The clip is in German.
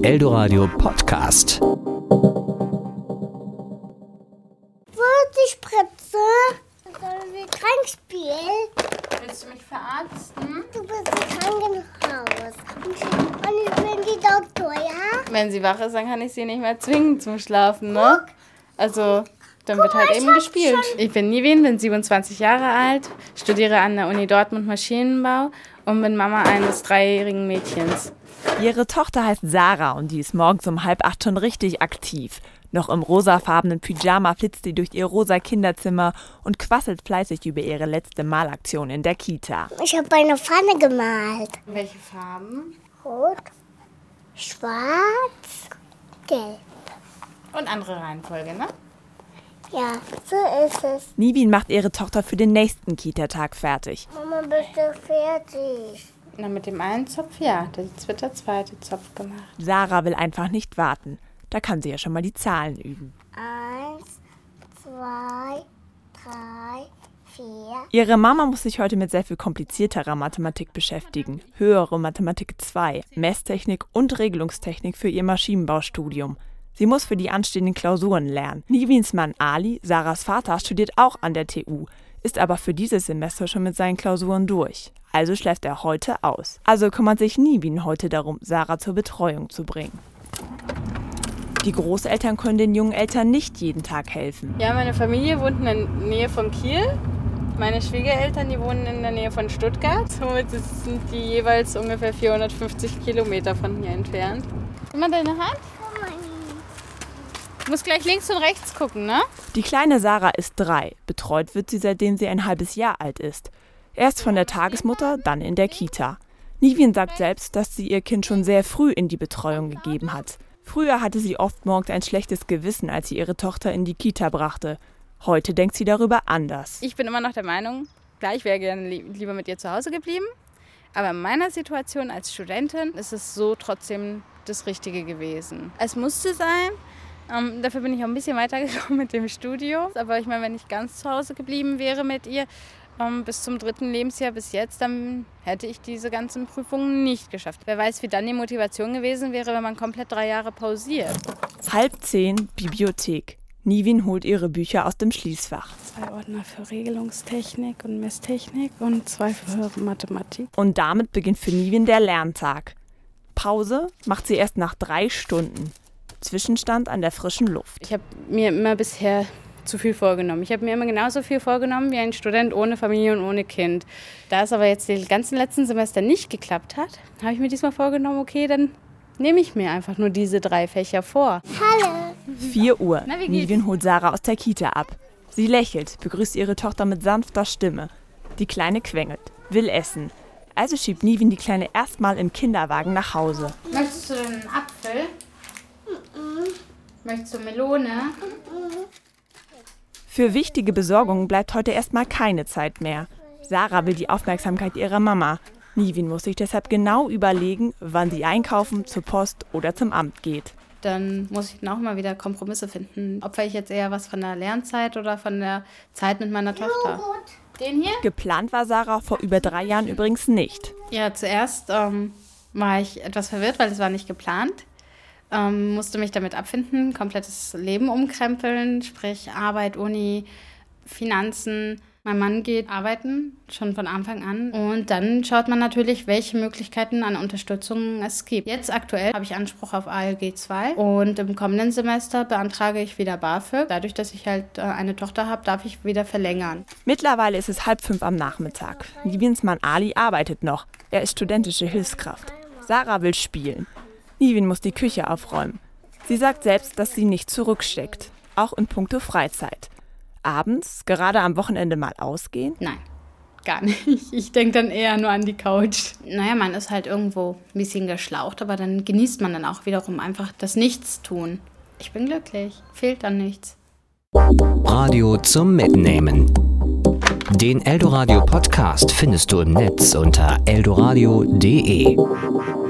Eldoradio Podcast. Die Spritze. Sollen wir krank spielen? Willst du mich verarzten? Du bist im Krankenhaus. Und ich bin die Doktor, ja? Wenn sie wach ist, dann kann ich sie nicht mehr zwingen zum Schlafen, ne? Also, dann wird halt eben gespielt. Ich bin Nivin, bin 27 Jahre alt, studiere an der Uni Dortmund Maschinenbau und bin Mama eines 3-jährigen Mädchens. Ihre Tochter heißt Sarah und die ist morgens um 7:30 schon richtig aktiv. Noch im rosafarbenen Pyjama flitzt sie durch ihr rosa Kinderzimmer und quasselt fleißig über ihre letzte Malaktion in der Kita. Ich habe eine Pfanne gemalt. Welche Farben? Rot, schwarz, gelb. Und andere Reihenfolge, ne? Ja, so ist es. Nivin macht ihre Tochter für den nächsten Kita-Tag fertig. Mama, bist du fertig? Na, mit dem einen Zopf, ja. Jetzt wird der zweite Zopf gemacht. Sarah will einfach nicht warten. Da kann sie ja schon mal die Zahlen üben. 1, 2, 3, 4. Ihre Mama muss sich heute mit sehr viel komplizierterer Mathematik beschäftigen. Höhere Mathematik 2, Messtechnik und Regelungstechnik für ihr Maschinenbaustudium. Sie muss für die anstehenden Klausuren lernen. Nivins Mann Ali, Sarahs Vater, studiert auch an der TU, ist aber für dieses Semester schon mit seinen Klausuren durch. Also schläft er heute aus. Also kümmert sich Nivin heute darum, Sarah zur Betreuung zu bringen. Die Großeltern können den jungen Eltern nicht jeden Tag helfen. Ja, meine Familie wohnt in der Nähe von Kiel. Meine Schwiegereltern, die wohnen in der Nähe von Stuttgart. Somit sind die jeweils ungefähr 450 Kilometer von hier entfernt. Immer deine Hand? Du musst gleich links und rechts gucken, ne? Die kleine Sarah ist 3. Betreut wird sie, seitdem sie ein halbes Jahr alt ist. Erst von der Tagesmutter, dann in der Kita. Nivin sagt selbst, dass sie ihr Kind schon sehr früh in die Betreuung gegeben hat. Früher hatte sie oft morgens ein schlechtes Gewissen, als sie ihre Tochter in die Kita brachte. Heute denkt sie darüber anders. Ich bin immer noch der Meinung, klar, ich wäre gerne lieber mit ihr zu Hause geblieben. Aber in meiner Situation als Studentin ist es so trotzdem das Richtige gewesen. Es musste sein. Dafür bin ich auch ein bisschen weitergekommen mit dem Studium. Aber ich meine, wenn ich ganz zu Hause geblieben wäre mit ihr, bis zum 3. Lebensjahr bis jetzt, dann hätte ich diese ganzen Prüfungen nicht geschafft. Wer weiß, wie dann die Motivation gewesen wäre, wenn man komplett 3 Jahre pausiert. 9:30, Bibliothek. Nivin holt ihre Bücher aus dem Schließfach. 2 Ordner für Regelungstechnik und Messtechnik und 2 für höhere Mathematik. Und damit beginnt für Nivin der Lerntag. Pause macht sie erst nach 3 Stunden. Zwischenstand an der frischen Luft. Ich habe mir immer bisher zu viel vorgenommen. Ich habe mir immer genauso viel vorgenommen wie ein Student ohne Familie und ohne Kind. Da es aber jetzt die ganzen letzten Semester nicht geklappt hat, habe ich mir diesmal vorgenommen, okay, dann nehme ich mir einfach nur diese 3 Fächer vor. Hallo. 4 Uhr. Na, wie geht's? Nivin holt Sarah aus der Kita ab. Sie lächelt, begrüßt ihre Tochter mit sanfter Stimme. Die Kleine quengelt, will essen. Also schiebt Nivin die Kleine erstmal im Kinderwagen nach Hause. Möchtest du einen Apfel? Möchtest du Melone? Für wichtige Besorgungen bleibt heute erstmal keine Zeit mehr. Sarah will die Aufmerksamkeit ihrer Mama. Nivin muss sich deshalb genau überlegen, wann sie einkaufen, zur Post oder zum Amt geht. Dann muss ich dann auch mal wieder Kompromisse finden. Opfere ich jetzt eher was von der Lernzeit oder von der Zeit mit meiner Tochter? Den hier? Geplant war Sarah vor über 3 Jahren übrigens nicht. Ja, zuerst war ich etwas verwirrt, weil es war nicht geplant. Musste mich damit abfinden, komplettes Leben umkrempeln, sprich Arbeit, Uni, Finanzen. Mein Mann geht arbeiten, schon von Anfang an. Und dann schaut man natürlich, welche Möglichkeiten an Unterstützung es gibt. Jetzt aktuell habe ich Anspruch auf ALG 2 und im kommenden Semester beantrage ich wieder BAföG. Dadurch, dass ich halt eine Tochter habe, darf ich wieder verlängern. Mittlerweile ist es 4:30 am Nachmittag. Nivins Mann Ali arbeitet noch. Er ist studentische Hilfskraft. Sarah will spielen. Nivin muss die Küche aufräumen. Sie sagt selbst, dass sie nicht zurücksteckt, auch in puncto Freizeit. Abends, gerade am Wochenende mal ausgehen? Nein, gar nicht. Ich denke dann eher nur an die Couch. Naja, man ist halt irgendwo ein bisschen geschlaucht, aber dann genießt man dann auch wiederum einfach das Nichtstun. Ich bin glücklich, fehlt dann nichts. Radio zum Mitnehmen. Den Eldoradio Podcast findest du im Netz unter eldoradio.de.